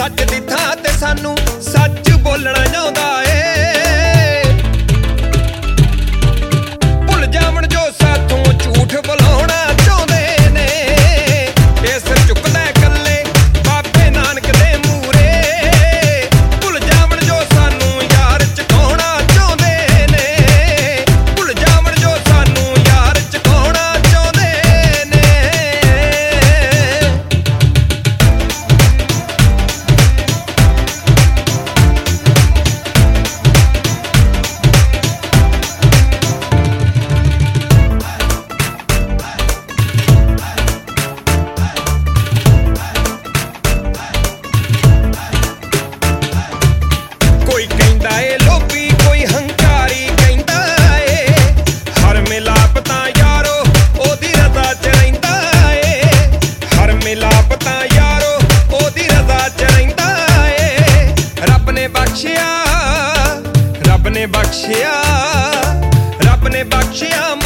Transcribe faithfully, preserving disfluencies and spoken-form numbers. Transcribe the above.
सच दी थां ते सानू सच बोलना चाहुंदा ए। भुल जावण जो साथों झूठ बुलाउणा चाहुंदे ने। ए सिर चुकदा कल्ले बाबे नानक दे मूरे। भुल जावण जो सानू यार चकाउणा चाहुंदे ने। भुल जावण जो सानू यार चकाउणा चाहुंदे ने। कोई कहंदा ए लोभी कोई हंकारी कहंदा ए। हर मिलाप तां यारो ओदी रज़ा च रहिंदा ए। हर मिलाप तां यारो ओदी रज़ा च रहिंदा ए। रब ने बख्शिया रब ने बख्शिया रब ने बख्शिया